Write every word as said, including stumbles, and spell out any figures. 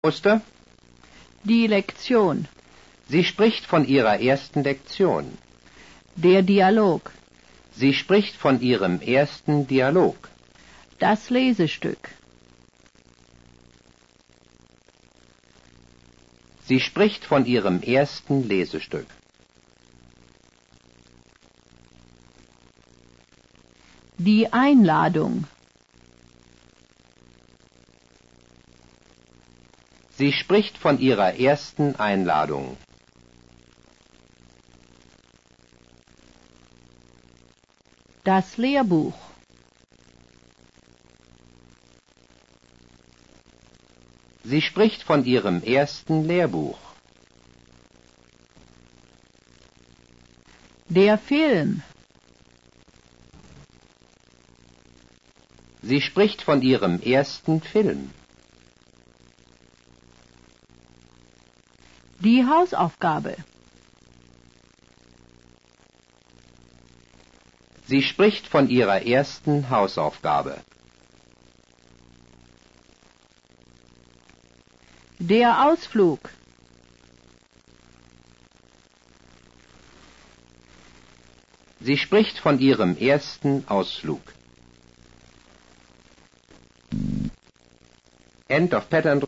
Muster? Die Lektion. Sie spricht von ihrer ersten Lektion. Der Dialog. Sie spricht von ihrem ersten Dialog. Das Lesestück. Sie spricht von ihrem ersten Lesestück. Die Einladung. Sie spricht von ihrer ersten Einladung. Das Lehrbuch. Sie spricht von ihrem ersten Lehrbuch. Der Film. Sie spricht von ihrem ersten Film. Die Hausaufgabe. Sie spricht von ihrer ersten Hausaufgabe. Der Ausflug. Sie spricht von ihrem ersten Ausflug. End of pattern